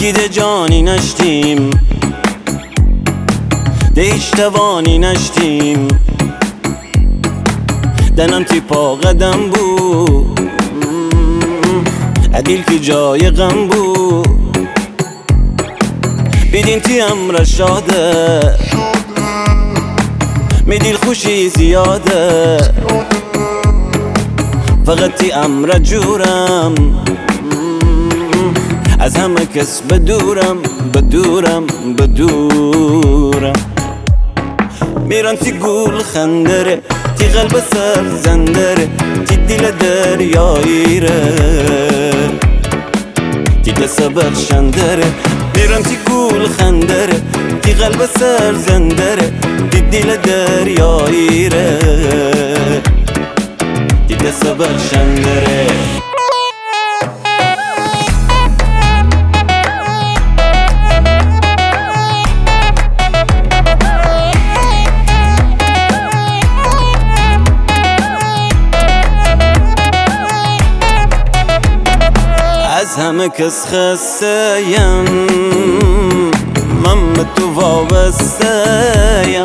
ده جانی نشتیم ده هیچ توانی نشتیم دنم تی پا قدم بود عدیل که جای غم بود بیدین تی امر شاده میدیل خوشی زیاده فقط تی امر جورم از همه کس بدورم بدورم بدورم میرم تی گول خندره تی قلب سر زندره تی دل دریاییره تی دست بخشندره میرم تی گول خندره تی قلب سر زندره تی دل دریاییره تی دست بخشندره از همه کس خسته‌ام من به تو وابسته‌ام